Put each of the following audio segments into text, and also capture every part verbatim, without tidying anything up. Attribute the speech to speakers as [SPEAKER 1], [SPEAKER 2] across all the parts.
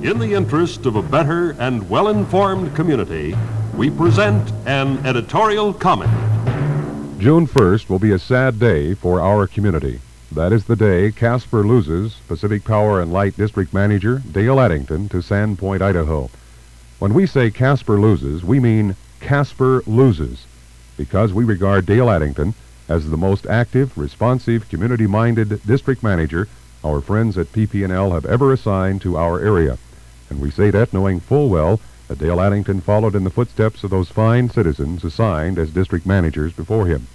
[SPEAKER 1] In the interest of a better and well-informed community, we present an editorial comment.
[SPEAKER 2] June first will be a sad day for our community. That is the day Casper loses Pacific Power and Light District Manager Dale Addington to Sandpoint, Idaho. When we say Casper loses, we mean Casper loses, because we regard Dale Addington as the most active, responsive, community-minded district manager our friends at P P and L have ever assigned to our area. And we say that knowing full well that Dale Addington followed in the footsteps of those fine citizens assigned as district managers before him.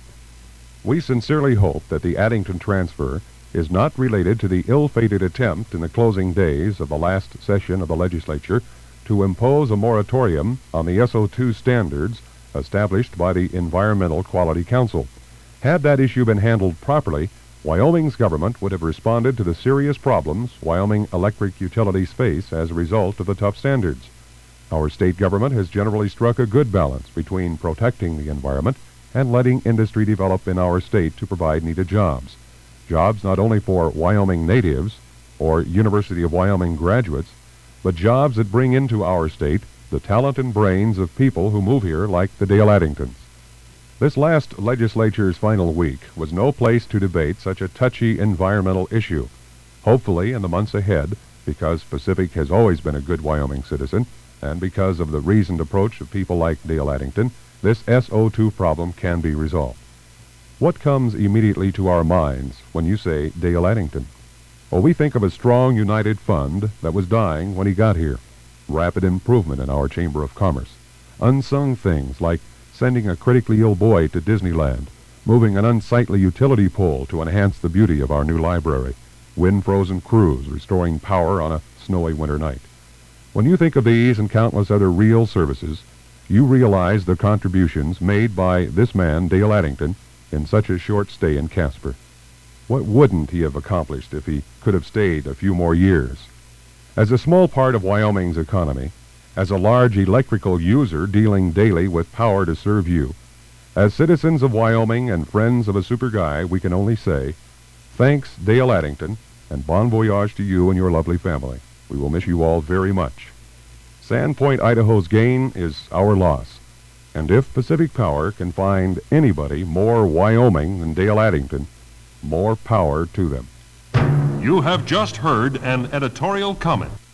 [SPEAKER 2] We sincerely hope that the Addington transfer is not related to the ill-fated attempt in the closing days of the last session of the legislature to impose a moratorium on the S O two standards established by the Environmental Quality Council. Had that issue been handled properly, Wyoming's government would have responded to the serious problems Wyoming electric utilities face as a result of the tough standards. Our state government has generally struck a good balance between protecting the environment and letting industry develop in our state to provide needed jobs. Jobs not only for Wyoming natives or University of Wyoming graduates, but jobs that bring into our state the talent and brains of people who move here like the Dale Addingtons. This last legislature's final week was no place to debate such a touchy environmental issue. Hopefully, in the months ahead, because Pacific has always been a good Wyoming citizen, and because of the reasoned approach of people like Dale Addington, this S O two problem can be resolved. What comes immediately to our minds when you say Dale Addington? Well, we think of a strong, united fund that was dying when he got here, rapid improvement in our Chamber of Commerce, unsung things like sending a critically ill boy to Disneyland, moving an unsightly utility pole to enhance the beauty of our new library, wind-frozen crews restoring power on a snowy winter night. When you think of these and countless other real services, you realize the contributions made by this man, Dale Addington, in such a short stay in Casper. What wouldn't he have accomplished if he could have stayed a few more years? As a small part of Wyoming's economy, as a large electrical user dealing daily with power to serve you, as citizens of Wyoming and friends of a super guy, we can only say, thanks, Dale Addington, and bon voyage to you and your lovely family. We will miss you all very much. Sandpoint, Idaho's gain is our loss. And if Pacific Power can find anybody more Wyoming than Dale Addington, more power to them.
[SPEAKER 1] You have just heard an editorial comment.